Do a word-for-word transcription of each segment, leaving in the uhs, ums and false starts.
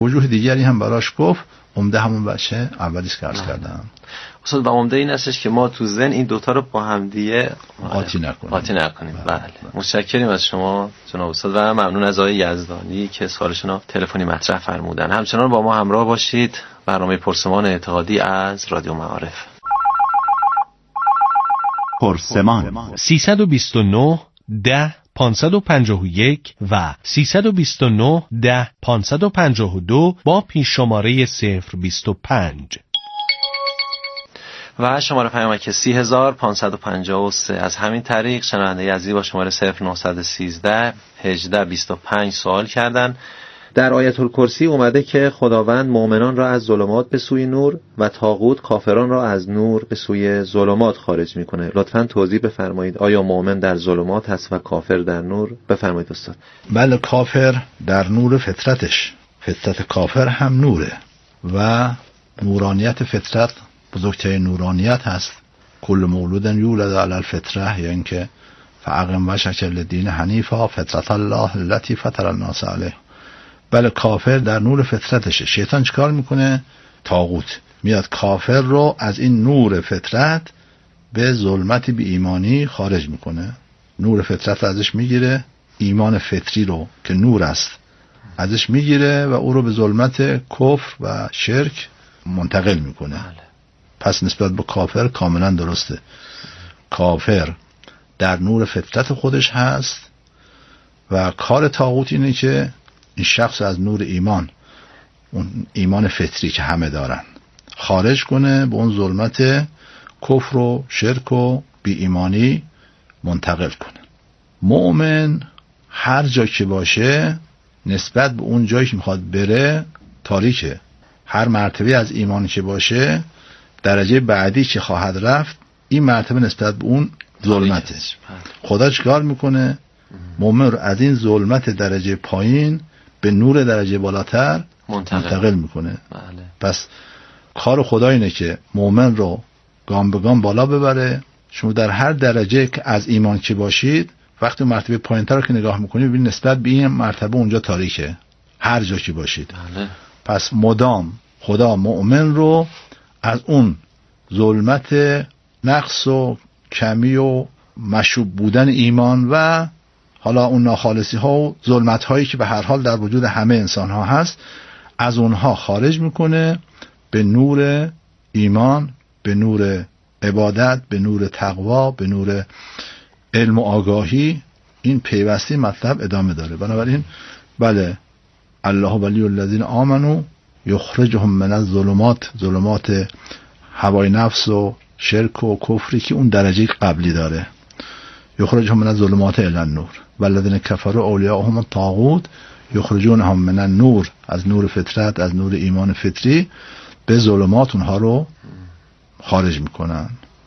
وجوه دیگری هم براش گفت. عمده همون بچه اولیش که عرض کردم. اصلا و عمده این هستش که ما تو ذهن این دوتا رو با هم دیگه قاطی نکنیم. قاطی نکنیم. بله. بله. متشکریم از شما جناب استاد و ممنون از آقای یزدانی که سوالشون رو تلفنی مطرح فرمودن. همچنان با ما همراه باشید. برنامه پرسمان اعتقادی از رادیو معارف. پرسمان سیصد و بیست و نه ده پانصد و پنجاه و یک و سیصد و بیست و نه ده پانصد و پنجاه و دو با پیش شماره صفر بیست و پنج و شماره پیامک سی هزار پانصد و پنجاه و سه. از همین طریق شنونده عزیز با شماره صفر نهصد و سیزده هجده بیست و پنج سوال کردن. در آیت الکرسی اومده که خداوند مؤمنان را از ظلمات به سوی نور و طاغوت کافران را از نور به سوی ظلمات خارج میکنه. لطفاً توضیح بفرمایید آیا مؤمن در ظلمات هست و کافر در نور؟ بفرمایید استاد. بله، کافر در نور فطرتش، فطرت کافر هم نوره و نورانیت فطرت بزرگترین نورانیت هست. کل مولود یولد علی الفطره، یعنی که فاقم وجهک للدین حنیفا فطرت الله التي فطر الناس علیها. بله، کافر در نور فطرتشه. شیطان چیکار میکنه؟ طاغوت میاد کافر رو از این نور فطرت به ظلمت بی ایمانی خارج میکنه. نور فطرت ازش میگیره، ایمان فطری رو که نور است ازش میگیره و او رو به ظلمت کفر و شرک منتقل میکنه. پس نسبت به کافر کاملا درسته. کافر در نور فطرت خودش هست و کار طاغوت اینه که این شخص از نور ایمان، اون ایمان فطری که همه دارن، خارج کنه، به اون ظلمت کفر و شرک و بی ایمانی منتقل کنه. مؤمن هر جا که باشه نسبت به اون جایی که میخواد بره تاریکه. هر مرتبه از ایمان که باشه درجه بعدی که خواهد رفت این مرتبه نسبت به اون ظلمته. خدا چیکار میکنه؟ مؤمن رو از این ظلمت درجه پایین به نور درجه بالاتر منتقل, منتقل میکنه. بله. پس کار خدا اینه که مؤمن رو گام به گام بالا ببره. شما در هر درجه که از ایمان که باشید وقتی مرتبه پایینتر رو که نگاه میکنید ببینید نسبت به این مرتبه اونجا تاریکه، هر جا که باشید. بله. پس مدام خدا مؤمن رو از اون ظلمت نقص و کمی و مشوب بودن ایمان و حالا اون ناخالصی ها و ظلمت هایی که به هر حال در وجود همه انسان ها هست از اونها خارج میکنه به نور ایمان، به نور عبادت، به نور تقوا، به نور علم و آگاهی. این پیوستی مطلب ادامه داره. بنابراین بله، الله ولی الذین آمنوا یخرجهم من الظلمات، ظلمات هوای نفس و شرک و کفری که اون درجه قبلی داره، یخرجهم من الظلمات الی النور والذین کفروا اولیاءهم الطاغوت یخرجونهم من النور، از نور فطرت، از نور ایمان فطری به ظلمات اونها رو خارج میکنن.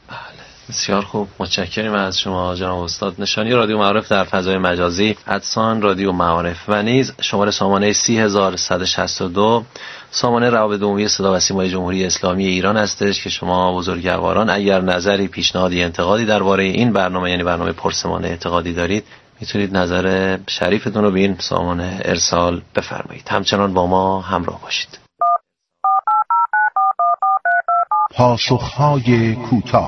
بسیار خوب، متشکریم از شما جناب استاد. نشانی رادیو معارف در فضای مجازی ادسان رادیو معارف و نیز شماره سامانه سی هزار و صد و شصت و دو سامانه روابط عمومی صدا و سیمای جمهوری اسلامی ایران هستش که شما بزرگواران اگر نظری، پیشنهادی، انتقادی درباره این برنامه یعنی برنامه پرسمان اعتقادی دارید میتونید نظر شریفتون رو به این سامانه ارسال بفرمایید. همچنان با ما همراه باشید. پاسخهای کوتاه.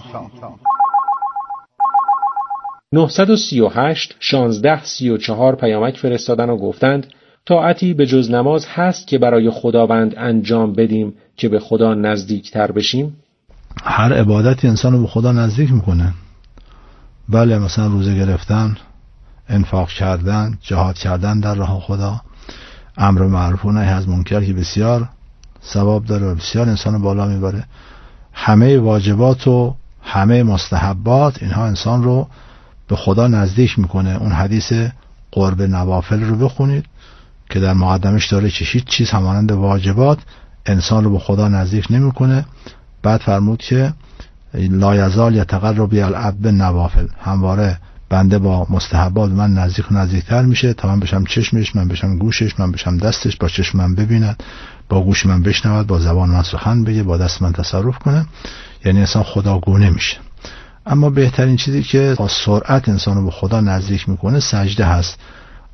نهصد و سی و هشت شانزده سی و چهار پیامک فرستادن و گفتند طاعتی به جز نماز هست که برای خداوند انجام بدیم که به خدا نزدیکتر بشیم؟ هر عبادتی انسان رو به خدا نزدیک میکنه. بله، مثلا روزه گرفتن، انفاق کردن، جهاد کردن در راه خدا، امر معروف و نهی از منکر که بسیار ثواب داره و بسیار انسان رو بالا میبره. همه واجبات و همه مستحبات اینها انسان رو به خدا نزدیک میکنه. اون حدیث قرب نوافل رو بخونید که در مقدمش داره که هیچ چیز همانند واجبات انسان رو به خدا نزدیک نمیکنه. بعد فرمود که لا یزال یتقرب العبد بالنوافل، همواره بنده با مستحبات من نزدیک و نزدیکتر میشه تا من بشم چشمش، من بشم گوشش، من بشم دستش، با چشم من ببیند، با گوش من بشنود، با زبان من سخن بگه، با دست من تصرف کنه. یعنی انسان خداگونه میشه. اما بهترین چیزی که با سرعت انسان رو به خدا نزدیک میکنه سجده هست.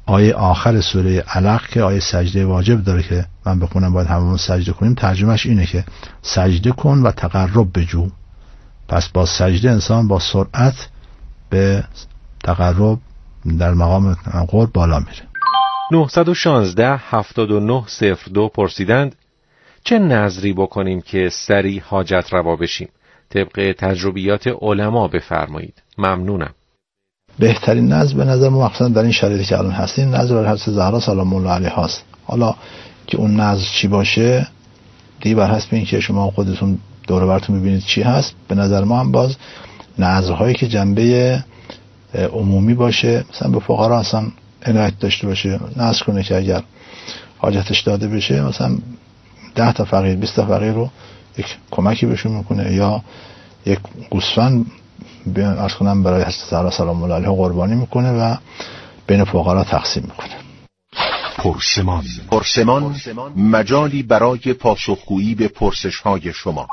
آیه آخر سوره علق که آیه سجده واجب داره که من بخونم باید هممون سجده کنیم، ترجمهش اینه که سجده کن و تقرب بجو. پس با سجده انسان با سرعت به تقرب در مقام قرب بالا میره. نهصد و شانزده هفتاد و نه صفر دو پرسیدند چه نذری بکنیم که سریع حاجت روا بشیم؟ طبق تجربیات علما بفرمایید. ممنونم. بهترین نذر به نظر ما مخصوصا در این شرایطی که الان هستیم نذر بر حضرت زهرا سلام الله علیها است. حالا که اون نذر چی باشه دیگه بر حسب این که شما خودتون دور و برتون میبینید چی هست. به نظر ما هم باز نذرهایی که جنبه عمومی باشه، مثلا به فقرا اصلا عنایت داشته باشه، نذر کنه که اگر حاجتش داده بشه مثلا ده تا فقیر بیست تا فقیر رو یک کمکی بهشون میکنه، یا یک گوسفند عرض کنم برای حضرت زهرا سلام الله علیها قربانی میکنه و بین فقرا تقسیم میکنه. پرسمان پرسمان مجالی برای پاسخگویی به پرسش‌های شما.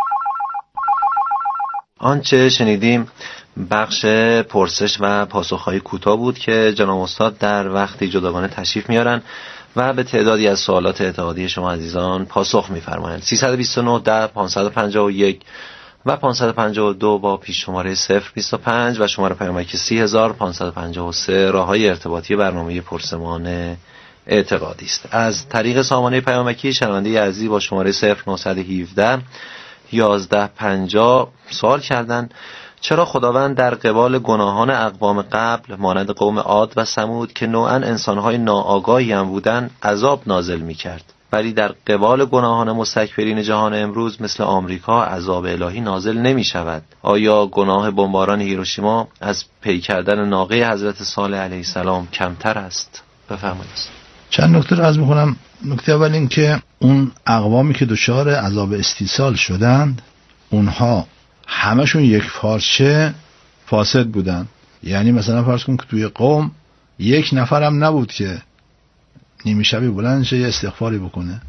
آنچه شنیدیم بخش پرسش و پاسخ‌های کوتاه بود که جناب استاد در وقتی جداگانه تشریف میارن و به تعدادی از سوالات اعتقادی شما عزیزان پاسخ می‌فرمایند. سیصد و بیست و نه ده پانصد و پنجاه و یک و پانصد و پنجاه و دو با پیش شماره صفر بیست و پنج و شماره پیامکی سی هزار پانصد و پنجاه و سه راه‌های ارتباطی برنامه پرسمان اعتقادی است. از طریق سامانه پیامکی شنونده عزیزی با شماره صفر نهصد و هفده یازده پنجاه سوال کردند چرا خداوند در قبال گناهان اقوام قبل مانند قوم عاد و ثمود که نوعاً انسان‌های ناآگاهی هم بودند عذاب نازل می‌کرد، ولی در قبال گناهان مستکبرین جهان امروز مثل آمریکا عذاب الهی نازل نمی‌شود؟ آیا گناه بمباران هیروشیما از پی کردن ناقه حضرت صالح علیه السلام کمتر است؟ بفرمایید. چند نکته رو عرض می‌کنم. نکته اول این که اون اقوامی که دچار عذاب استیصال شدند اونها همشون یک پارچه فاسد بودن. یعنی مثلا فرض کن که توی قوم یک نفرم نبود که نیمه شبی بلند شه یه استغفاری بکنه.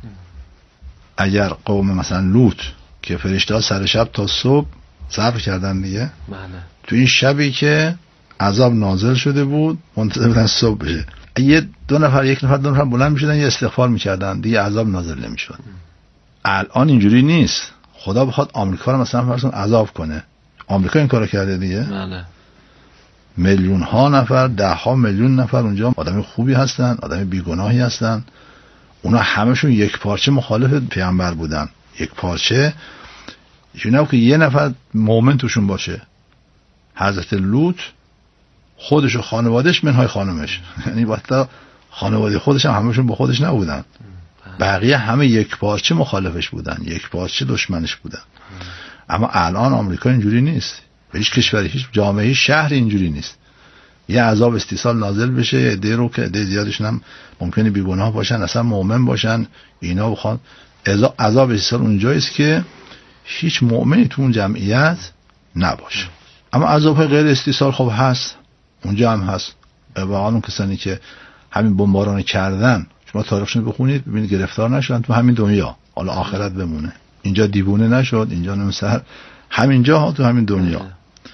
اگر قوم مثلا لوط که فرشته سر شب تا صبح صبر کردن دیگه، بله. تو این شبی که عذاب نازل شده بود منتظر بودن صبح بشه، یه دو نفر یک نفر دو نفر بلند میشدن یه استغفار میکردن دیگه عذاب نازل نمیشد. الان اینجوری نیست. خدا بخواد آمریکا رو مثلا فرض کن عذاب کنه، آمریکا این کارو کرده دیگه. بله. میلیون ها نفر، ده ها میلیون نفر اونجا آدم خوبی هستن، آدم بیگناهی هستن، اونا همشون یک پارچه مخالف پیامبر بودن. یک پارچه یعنی که یه نفر مؤمن توشون باشه. حضرت لوط خودش و خانوادهش منهای خانمش، یعنی باید خانواده خودش هم همشون با خودش نبودن، بقیه همه یک پارچه مخالفش بودن، یک پارچه دشمنش بودن. اما الان آمریکا اینجوری نیست، هیچ کشوری، هیچ جامعه، شهر اینجوری نیست. یه عذاب استیصال نازل بشه، عده رو که عده زیادشون هم ممکنه بیگناه باشن، اصلا مؤمن باشن، اینا بخوان عذاب استیصال اونجاییست که هیچ مؤمنی تو اون جمعیت نباشه. اما عذاب غیر استیصال خب هست، اونجا هم هست. واقعا اون کسانی که همین بمباران کردن شما تاریخشون بخونید ببینید گرفتار نشدن تو همین دنیا، حالا آخرت بمونه. اینجا دیوونه نشد، اینجا نمسر، همینجا ها تو همین دنیا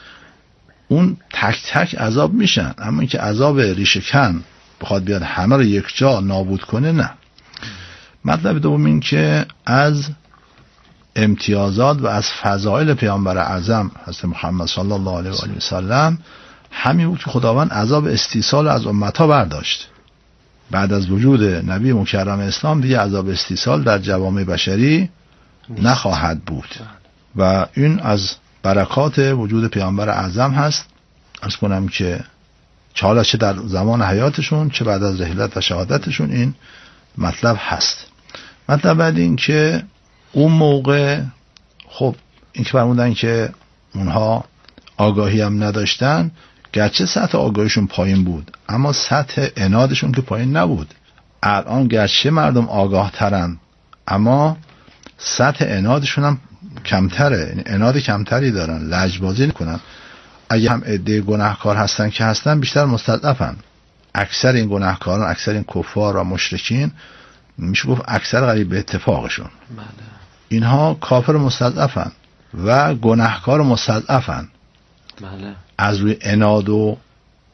اون تک تک عذاب میشن. اما اینکه عذاب ریشه‌کن بخواد بیاد همه رو یک جا نابود کنه نه. مطلب دوم این که از امتیازات و از فضائل پیامبر اعظم حضرت محمد صلی الله علیه و آله و سلم همین بود که خداوند عذاب استیصال از امتها برداشت. بعد از وجود نبی مکرم اسلام دیگه عذاب استیصال در جوامع بشری نخواهد بود و این از برکات وجود پیامبر اعظم هست. عرض کنم که چه چه در زمان حیاتشون چه بعد از رحلت و شهادتشون این مطلب هست. مطلب بعد این که اون موقع خب این که فرمودن که اونها آگاهی هم نداشتن، گرچه سطح آگاهیشون پایین بود اما سطح عنادشون که پایین نبود. الان گرچه مردم آگاه ترن اما سطح عنادشون هم کمتره، یعنی عناد کمتری دارن، لجبازی نکنن. اگه هم عده گناهکار هستن که هستن بیشتر مستضعفن. اکثر این گناهکاران، اکثر این کفار و مشرکین میشه گفت اکثر قریب به اتفاقشون بله. اینها کافر مستضعفن و گناهکار مستضعفن. بله. از روی عناد و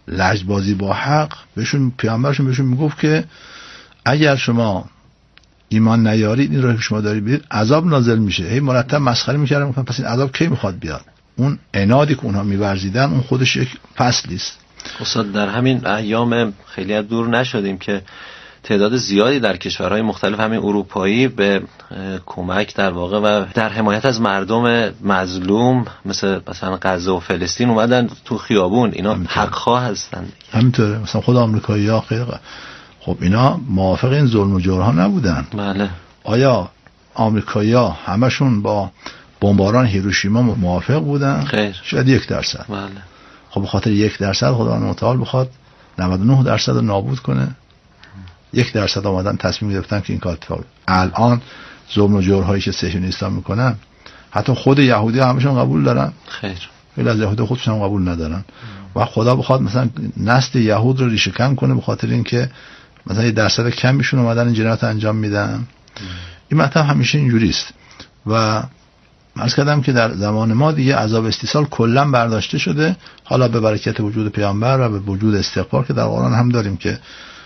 لجبازی با حق بهشون، پیامبرشون بهشون میگفت که اگر شما ایمان نیارید این راهی که شما دارید برید عذاب نازل میشه. هی مرتب مسخره میکردن، میگفتن پس این عذاب کی میخواد بیاد؟ اون عنادی که اونها میورزیدن اون خودش یک فصلی است. استاد در همین ایام خیلی دور نشدیم که تعداد زیادی در کشورهای مختلف همین اروپایی به کمک در واقع و در حمایت از مردم مظلوم مثل مثلا غزه و فلسطین اومدن تو خیابون. اینا حق‌خواه هستن. همینطوره. مثلا خود آمریکایی‌ها خیلی خب اینا موافق این ظلم و جورها نبودن. بله. آیا آمریکایی‌ها همشون با بمباران هیروشیما موافق بودن؟ خیر. شاید یک درصد. بله. خب به خاطر یک درصد خداوند متعال بخواد نود و نه درصد رو نابود کنه؟ یک درصد آمدن تصمیم گرفتن که این کار اتفاق بیفته. الان ظلم و جورهایی که صهیونیست‌ها میکنن حتی خود یهودی‌ها همشون قبول دارن. خیر. خیلی از یهودی‌ها خودشون هم قبول ندارن. و خدا بخواد مثلا نسل یهود رو ریشه کن کنه به خاطر اینکه مثلا یه درصد کمیشون اومدن این جنایات انجام میدن. این مطلب همیشه اینجوری است. و عرض کردم که در زمان ما دیگه عذاب استیصال کلا برداشته شده، حالا به برکت وجود پیامبر و به وجود استغفار که در قرآن هم داریم که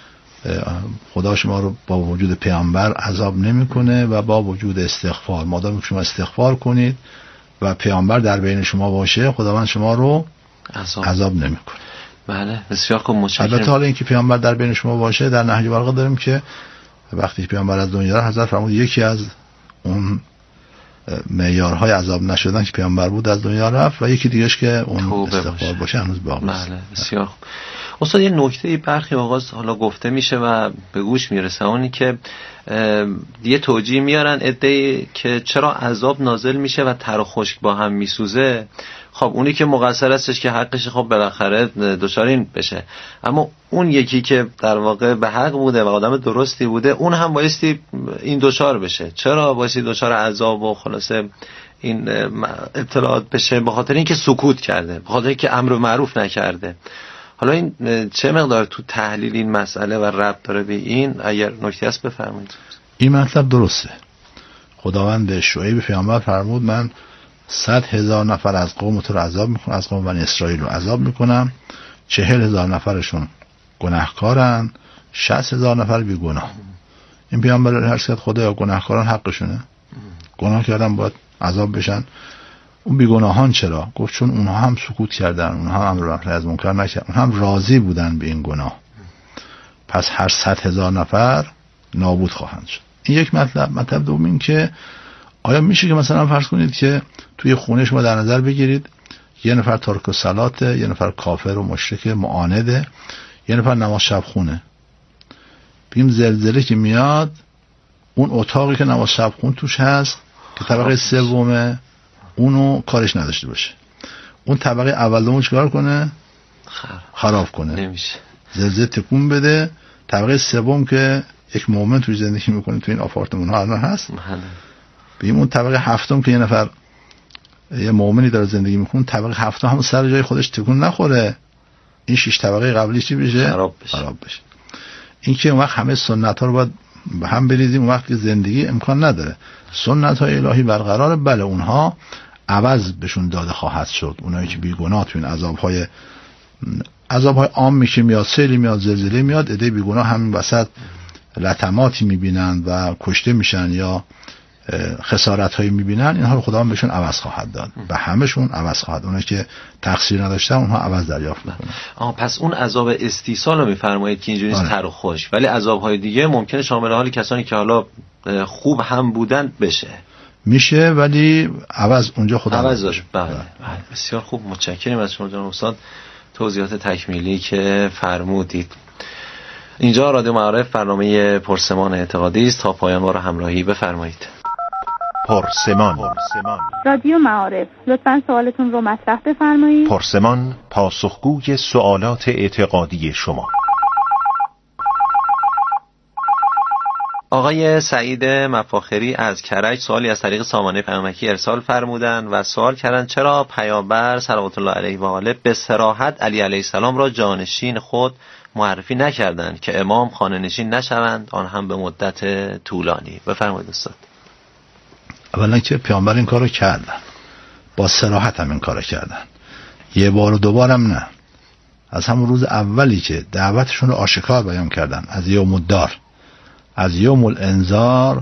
خدا شما رو با وجود پیامبر عذاب نمیکنه و با وجود استغفار، مادام شما استغفار کنید و پیامبر در بین شما باشه خداوند شما رو عذاب, عذاب نمیکنه. بله بسیار خوب، متشکرم. البته حالا اینکه پیامبر در بین شما باشه در نهج بلاغه داریم که وقتی پیامبر از دنیا رفت حضرت فرمود یکی از اون معیارهای عذاب نشدن که پیامبر بود از دنیا رفت و یکی دیگهش که اون استغفار باشه هنوز باقی است. بله بسیار خوب. استاد یه نکته برخی آغاز حالا گفته میشه و به گوش میرسه، اونی که یه توجیه میارن عده‌ای که چرا عذاب نازل میشه و تر و خشک با هم میسوزه. خب اونی که مقصر هستش که حقش خب بالاخره دچار این بشه، اما اون یکی که در واقع به حق بوده و آدم درستی بوده اون هم بایستی این دچار بشه. چرا بایستی دچار عذاب و خلاصه این ابتلاعات بشه؟ به خاطر اینکه سکوت کرده، به خاطر اینکه امر معروف نکرده. حالا این چه مقدار تو تحلیل این مسئله و ربط داره به این؟ اگر نکته هست بفرمایید. این مطلب درسته. خداوند به شعیب پیامبر فرمود من صد هزار نفر از قوم تو رو عذاب میکنم، از قوم بنی اسرائیل رو عذاب میکنم، چهل هزار نفرشون گناهکارن، شصت هزار نفر بی گناه. این پیامبر هر چقدر خدایا گناهکاران حقشونه، گناه کردن باید عذاب بشن. اون بیگناهان چرا؟ گفت چون اونها هم سکوت کردن، اونها هم امر از منکر نکردن، اونها هم راضی بودن به این گناه. پس هر صد هزار نفر نابود خواهند شد. این یک مطلب. مطلب دوم این که آیا میشه که مثلا فرض کنید که توی خونه شما در نظر بگیرید یه نفر تارک الصلاته، یه نفر کافر و مشرک معانده، یه نفر نماز شب خونه. بگیم زلزله که میاد اون اتاقی که نماز شب خون توش هست که طبقه سومه اونو کارش نداشته باشه، اون طبقه اولمو چیکار کنه؟ خراب کنه. نمیشه. زلزله تکون بده. طبقه سوم که یک مومن توی زندگی میکنه تو این آپارتمان ها الان هست، بگیم اون طبقه هفتم که یه نفر یه مومنی داره زندگی میکنه، طبقه هفتم هم سر جای خودش تکون نخوره، این شش طبقه قبلی چی بشه؟ خراب بشه. خراب بشه. این که اون وقت همه سنت ها رو باید به هم بریزیم، اون وقت که زندگی امکان نداره. سنت های الهی برقراره، بله اونها عوض بهشون داده خواهد شد. اونایی که بیگناه تو این عذاب های عذاب های عام میشه، میاد سیلی میاد زلزله میاد، عده بیگناه همین وسط لطماتی میبینن و کشته میشن یا خسارت هایی میبینن، اینها رو خداوند بهشون عوض خواهد داد. به همشون عوض خواهد. اونایی که تقصیر نداشتن اونها عوض دریافت میکنن. آها پس اون عذاب استیصال رو میفرمایید که اینجوری تر و خشک، ولی عذاب های دیگه ممکنه شامل حال کسانی که حالا خوب هم بودن بشه. میشه ولی عوض اونجا خدا عوض داشت. بله. بسیار خوب، متشکرم از شما جناب استاد توضیحات تکمیلی که فرمودید. اینجا رادیو معارف برنامه پرسمان اعتقادی است. تا پایان ما رو همراهی بفرمایید. پرسمان. رادیو معارف، لطفاً سوالتون رو مطرح بفرمایید. پرسمان پاسخگوی سوالات اعتقادی شما. آقای سعید مفاخری از کرج سوالی از طریق سامانه پیامکی ارسال فرمودند و سوال کردند چرا پیامبر صلوات الله علیه و آله به صراحت علی علیه السلام را جانشین خود معرفی نکردند که امام خانه نشین نشوند، آن هم به مدت طولانی؟ بفرمایید استاد. اولا که پیامبر این کارو کردن، با صراحت هم این کارو کردن، یه بار و دو بارم نه. از همون روز اولی که دعوتشون رو آشکار بیان کردن، از یوم الدار، از یوم الانذار،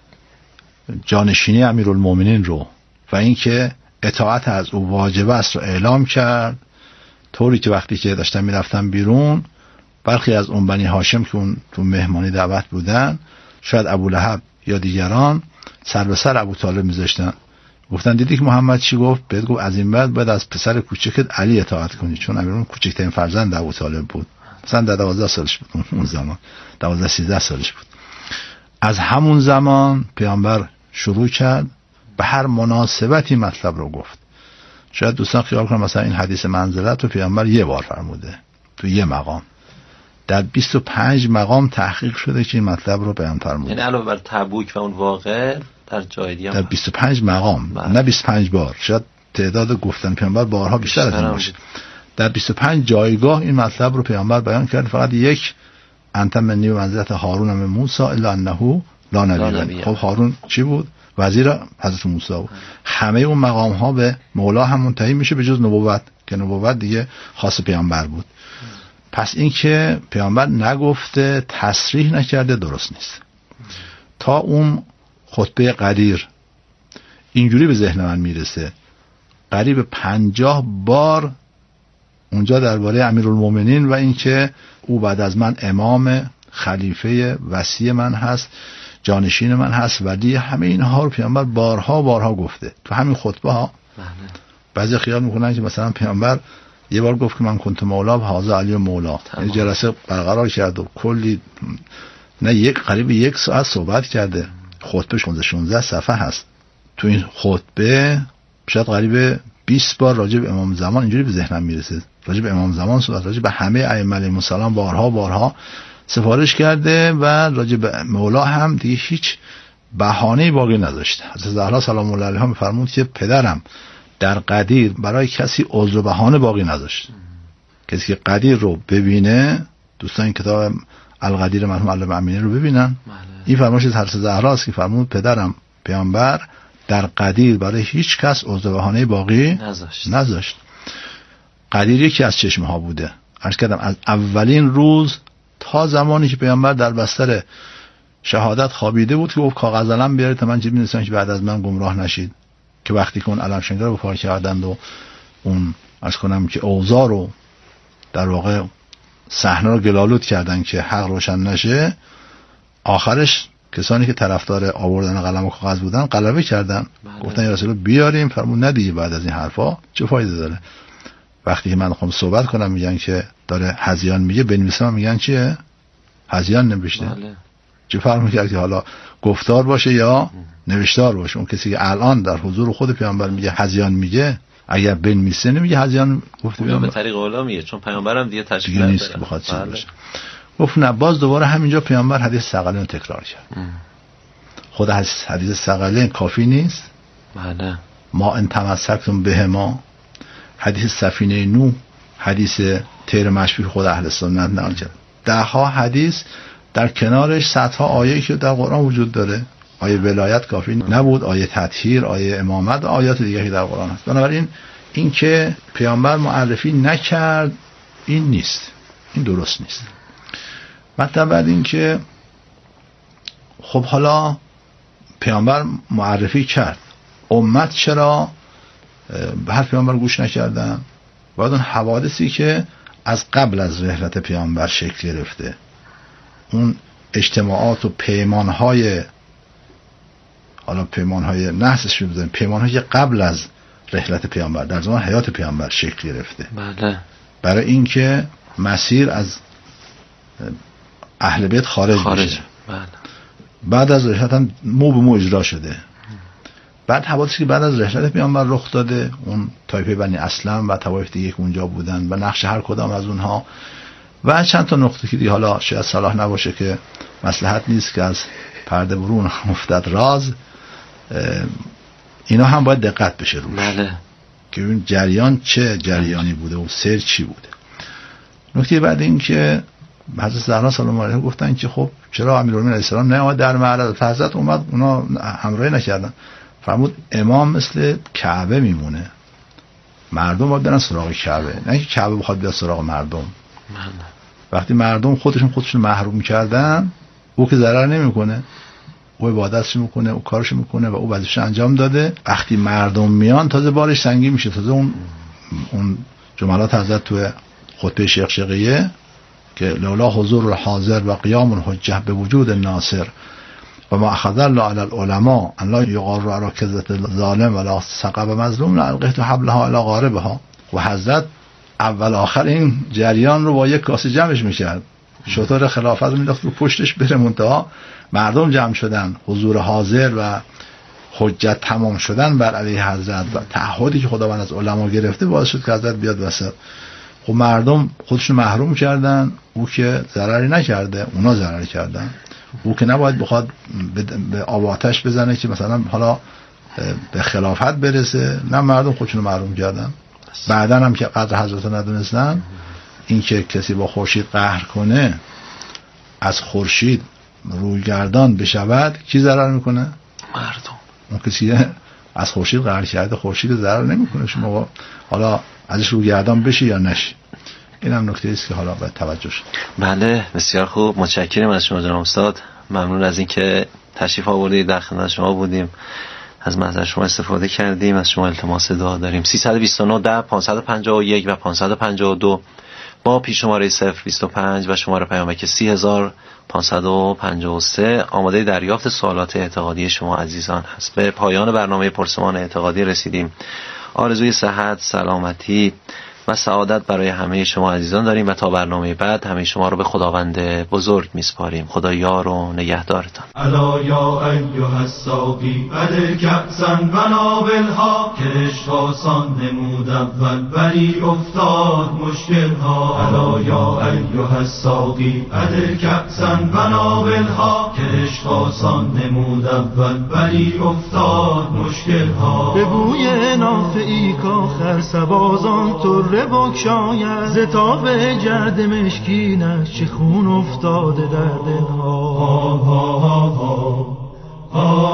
جانشینی امیرالمومنین رو و اینکه اطاعت از او واجب است رو اعلام کرد، طوری که وقتی که داشتن میرفتن بیرون برخی از اون بنی هاشم که اون تو مهمانی دعوت بودن، شاید ابولهب یا دیگران، سر به سر ابو طالب میذاشتن، گفتن دیدی که محمد چی گفت؟ بهت گفت از این بعد باید از پسر کوچکت علی اطاعت کنی، چون امیرالمومنین کوچکترین فرزند ابو طالب بود، مثلا در دوازده سالش بود اون زمان، دوازده سیزده سالش بود. از همون زمان پیامبر شروع کرد به هر مناسبتی مطلب رو گفت. شاید دوستان خیال کنن مثلا این حدیث منزلت رو پیامبر یه بار فرموده تو یه مقام، در بیست و پنج مقام تحقیق شده که این مطلب رو بیان فرموده. یعنی علاوه بر تبوک و اون واقعه در جای دیگه در بیست و پنج مقام بله. نه بیست و پنج بار، شاید تعداد گفتن پیامبر بارها بیشتر از این باشه. در بیست و پنج جایگاه این مطلب رو پیامبر بیان کرد. فقط یک انت منی و منزلت هارون من موسی الا انه لا نبی. خب هارون چی بود؟ وزیر حضرت موسی بود. همه اون مقام ها به مولا هم منتهی میشه به جز نبوت که نبوت دیگه خاص پیامبر بود. پس این که پیامبر نگفته، تصریح نکرده، درست نیست. تا اون خطبه قدیر اینجوری به ذهن من میرسه قریب پنجاه بار اونجا درباره امیرالمومنین و اینکه او بعد از من امام، خلیفه وصی من هست، جانشین من هست، ولی همه اینها رو پیامبر بارها بارها گفته تو همین خطبه ها. بعضی خیال میکنن که مثلا پیامبر یه بار گفت که من کنت مولا و هذا علی مولا، یه جلسه برقرار کرد و کلی نه یک قریب یک ساعت صحبت کرده. خطبه پانزده شانزده صفحه هست. تو این خطبه شاید قریب بیست بار راجع به امام زمان اینجوری به ذهنم میرسه، راجع به امام زمان صحبت، راجع به همه ائمه علیهم السلام بارها بارها سفارش کرده و راجع به مولا هم دیگه هیچ بهانه‌ای باقی نذاشته. حضرت زهرا سلام الله علیها میفرمود که پدرم در قدیر برای کسی عذر و بهانه باقی نذاشت. کسی که قدیر رو ببینه، دوستان این کتاب القدیر مرحوم علامه امینی رو ببینن، این فرمایش از حضرت زهرا است که فرمود پدرم پیامبر در قدیر برای هیچ کس عذر و بهانه باقی نذاشت. نذاشت. قدیر یکی از چشمه ها بوده. عرض کردم از اولین روز تا زمانی که پیامبر در بستر شهادت خوابیده بود که گفت کاغذ علم بیارید تا من چه بنویسم که بعد از من گمراه نشید، که وقتی که اون علم شنگر رو پار کردند و اون عرض کنم که اوضاع رو در واقع صحنه رو گلالود کردن که حق روشن نشه، آخرش کسانی که طرفدار آوردن قلم و کاغذ بودن غلبه کردن. بله. گفتن یا رسول الله بیاریم، فرمود نه دیگه بعد از این حرفا چه فایده داره. وقتی که من خودم صحبت کنم میگن که داره هذیان میگه، بنویسم میگن چیه؟ هذیان نوشته. بله. چه فرق میکنه که حالا گفتار باشه یا نوشتار باشه؟ اون کسی که الان در حضور خود پیامبر میگه هذیان میگه، اگر بنویسه نمیگه هذیان گفته پیامبر به طریق اولا میگه، چون پیامبرم دیگه تشکیل نیست که بخواد چیز باشه. گفت نه، باز دوباره همینجا پیامبر حدیث ثقلین تکرار کرد. ام. خود حدیث ثقلین کافی نیست؟ بله. ما ان تمسکتم بهما، حدیث سفینه نوح، حدیث تیر مشبیه خود اهل سنت نقل کرد. ده ها حدیث در کنارش صدها آیه که در قرآن وجود داره. آیه ولایت کافی نبود، آیه تطهیر، آیه امامت، آیات دیگه که در قرآن هست. بنابراین این که پیامبر معرفی نکرد این نیست، این درست نیست. مطلب بعد این که خب حالا پیامبر معرفی کرد، امت چرا به حرف پیامبر گوش نکردن؟ باید اون حوادثی که از قبل از رحلت پیامبر شکل گرفته، اون اجتماعات و پیمانهای، حالا پیمانهای نحسش بزنیم، پیمانهای قبل از رحلت پیامبر در زمان حیات پیامبر شکل گرفته. بله. برای اینکه مسیر از اهل بیت خارج, خارج. بشه. بله. بعد از رحلت هم مو به مو اجرا شده. بعد حوادثی که بعد از رحلت پیامبر رخ داده، اون طایفه بنی اسلم و طوایف دیگه که اونجا بودن و نقش هر کدام از اونها و چند تا نقطه که دیگه حالا شاید صلاح نباشه که مصلحت نیست که از پرده برون افتاد راز، اینا هم باید دقت بشه روش. بله. که این جریان چه جریانی بوده و سیر چی بوده. نکته بعد این که حضرت زهرا سلام الله علیها گفتن که خب چرا امیرالمومنین علیه السلام نیامد در معرض؟ حضرت اومد، اونا همراهی نکردن. فرمود امام مثل کعبه میمونه، مردم باید برن سراغ کعبه، نه اینکه کعبه بخواد بیاد سراغ مردم. وقتی مردم خودشون خودشون محروم می‌کردن، او که ضرر نمی‌کنه، او عبادتش میکنه، او کارش میکنه و او وظیفه‌اش انجام داده. وقتی مردم میان تازه بارش سنگین میشه. تازه اون اون جملات حضرت تو خطبه شیخ شقیه که لولا حضور الحاضر و قیام الحجه به وجود الناصر و ما اخذ الله علی العلماء ان لا یغار علی کذبة الظالم ولا سقب مظلوم لالقیت حبلها علی غاربها. و حضرت اول آخر این جریان رو با یک کاسه جمعش میکرد، شطور خلافت رو مینداخت رو پشتش بره، منتها مردم جمع شدن، حضور حاضر و حجت تمام شدن بر علیه حضرت و تعهدی که خداوند از علما گرفته باعث شد که حضرت بیاد وسط. خب مردم خودشون محروم کردن، او که ضرری نکرده، اونا ضرر کردن. او که نباید بخواد به آب آتش بزنه که مثلا حالا به خلافت برسه، نه، مردم خودشون محروم کردن. بعدن هم که قدر حضرت ندونستن، این که کسی با خورشید قهر کنه، از خورشید رویگردان بشود، کی ضرر میکنه؟ مردم. اون کسی از خورشید قهر کرده، خورشید ضرر نمیکنه، شما حالا ازش رویگردان بشی یا نشی. این هم نکته است که حالا باید توجه شد. بله، بسیار خوب، متشکرم از شما جناب استاد. ممنون از اینکه تشریف آوردید، در خدمت شما بودیم، از محضر شما استفاده کردیم، از شما التماس دعا داریم. سیصد و بیست و نه ده پانصد و پنجاه و یک و پانصد و پنجاه و دو با پیش شماره صفر بیست و پنج و شماره پیامک سی هزار پانصد و پنجاه و سه آماده دریافت سوالات اعتقادی شما عزیزان هست. به پایان برنامه پرسمان اعتقادی رسیدیم. آرزوی صحت، سلامتی و سعادت برای همه شما عزیزان داریم و تا برنامه بعد همه شما رو به خداوند بزرگ میسپاریم. خدا یار و نگهدارتان. الا یا ایها الساقی بده کأسا بنابلها، که عشق آسان نمود اول ولی افتاد مشکلها. الا یا ایها الساقی بده کأسا بنابلها، که عشق آسان نمود اول ولی افتاد مشکلها. به بوی نافعی کاخر سبازان طره بکشاید، ز تاب جعد مشکینش چه خون افتاده در دلها. ها ها ها ها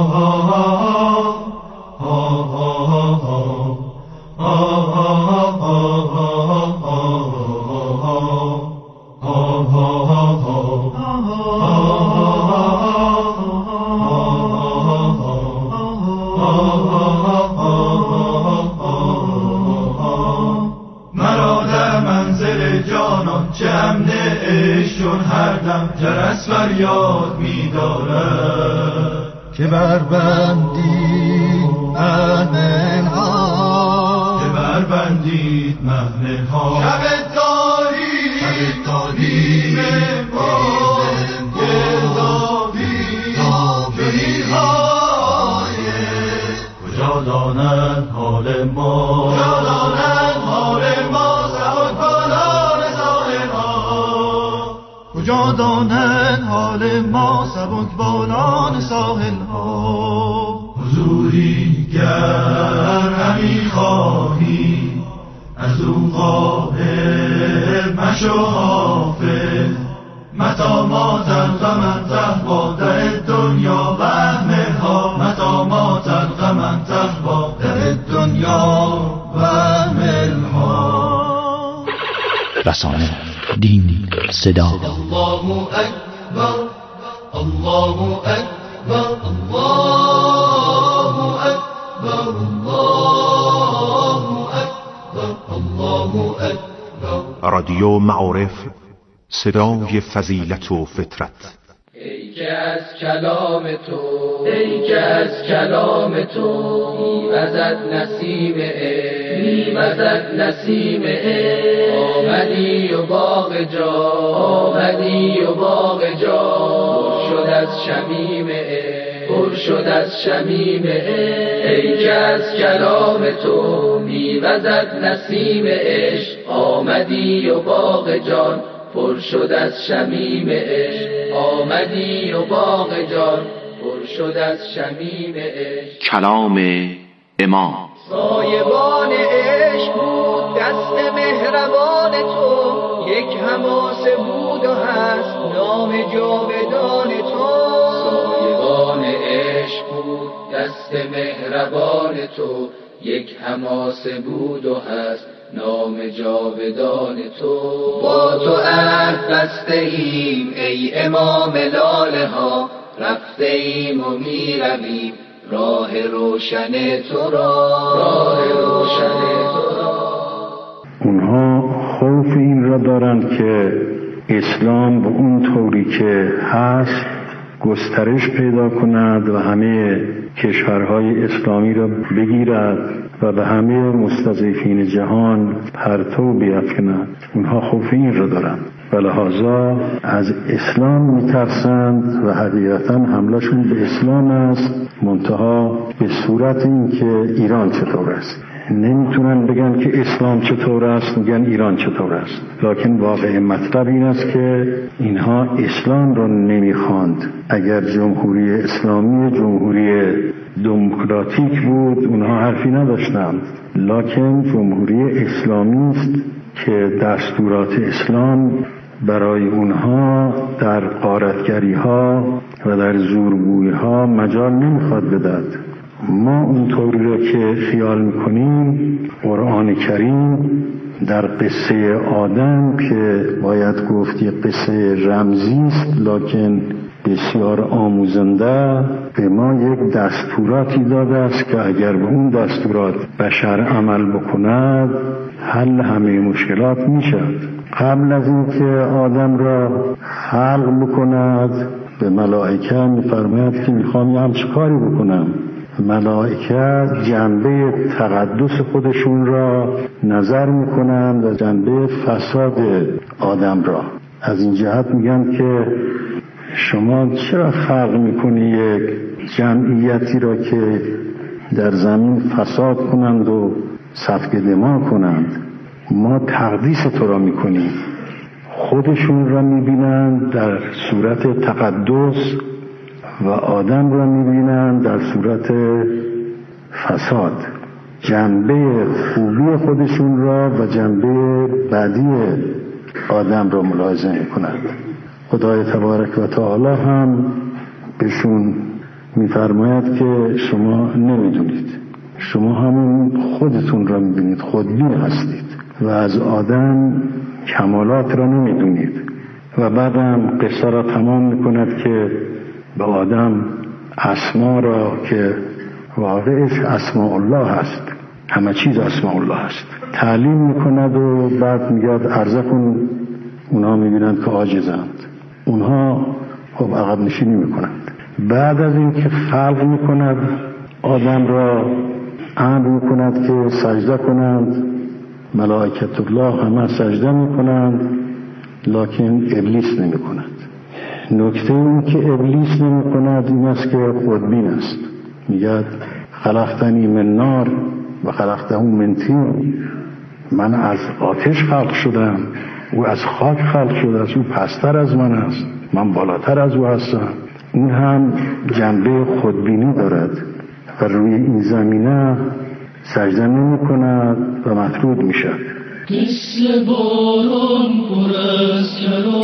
جرس فریاد می‌دارد که بربندید محنها، که بربندید محنها. شب تاریک، شب تاریک میزن گردابی جویهای، کجا دانند حال ما، کجا دانند حال ما، سبک بالان ساحلها، کجا دانند حال ما، سبک بالان ساحلها. حضوری گر همی خواهی از او غافل مشو حافظ، متا ما تلقى من تهوى در دنیا و اهملها، متا ما تلقى من تهوى در دنیا و اهملها. رسانه، دین، صدا. الله اکبر، الله اکبر، الله اکبر، الله اکبر، الله اکبر. رادیو معارف، صدای فضیلت و فطرت. ای که از کلام تو، ای که از کلام تو میوزد نسیم عشق، میوزد نسیم عشق. آمدی و باغ جا، آمدی و باغ جا پر شد از شمیم عشق، پر شد از شمیم عشق. ای که از کلام تو میوزد نسیم عشق، آمدی و باغ جان پر شد از شمیم عشق. آمدی و باغ جان پر شد از شمیم عشق. کلام امام. سایبان عشق بود دست مهربان تو، یک حماسه بود و هست نام جاودان تو. سایبان عشق بود دست مهربان تو، یک حماسه بود و هست نام جاودان تو. با تو عهد بسته ایم ای امام لاله ها، رفته ایم و می رویم راه روشن تو را، راه روشن تو را. اونها خوف این را دارند که اسلام به اون طوری که هست گسترش پیدا کند و همه کشورهای اسلامی را بگیرد و به همه مستضعفین جهان پرتو بیفکند. اونها خوف این را دارند و لحاظا از اسلام میترسند و حقیقتا حملهشون به اسلام است، منتها به صورت این که ایران چطور است. نمیتونن بگن که اسلام چطور است، میگن ایران چطور است. لکن واقع مطلب این است که اینها اسلام را نمیخواند. اگر جمهوری اسلامی جمهوری دموکراتیک بود اونها حرفی نداشتند، لکن جمهوری اسلامی است که دستورات اسلام برای اونها در غارتگری ها و در زورگویی ها مجال نمیخواد بدهد. ما اونطوری را که خیال میکنیم قرآن کریم در قصه آدم که باید گفت یک قصه رمزی است لکن بسیار آموزنده، به ما یک دستوراتی داده است که اگر به اون دستورات بشر عمل بکند حل همه مشکلات میشد. قبل از اینکه آدم را خلق بکند به ملائکه میفرماید که میخوام یه همچه کاری بکنم. ملائکه جنبه تقدس خودشون را نظر میکنند و جنبه فساد آدم را. از این جهت میگن که شما چرا خلق میکنی یک جمعیتی را که در زمین فساد کنند و سفک دماء کنند؟ ما تقدیس تو را میکنیم. خودشون را میبینند در صورت تقدس و آدم را میبینند در صورت فساد. جنبه خوبی خودشون را و جنبه بدی آدم را ملاحظه میکنند. خدای تبارک و تعالی هم بهشون میفرماید که شما نمیدونید، شما همون خودتون را میبینید، خودبین هستید و از آدم کمالات را نمیدونید. و بعدم قصه را تمام میکند که به آدم اسما را که واقعش اسماء الله هست، همه چیز اسماء الله هست، تعلیم میکند و بعد میگه عرضه کن. اونها میبینند که عاجزند، اونها خب عقب نشینی میکنند. بعد از این که خلق میکند آدم را امر میکند که سجده کنند، ملائکت الله همه سجده میکنند لکن ابلیس نمیکند. نکته این که ابلیس نمیکند این است که خودبین است. میگه خلقتنی من نار و خلقته من طین، من از آتش خلق شدم، او از خاک خلق شده است، او پستر از من است، من بالاتر از او هستم. این هم جنبه خودبینی دارد و روی این زمینه سجده نمی کند و مطرود می شد.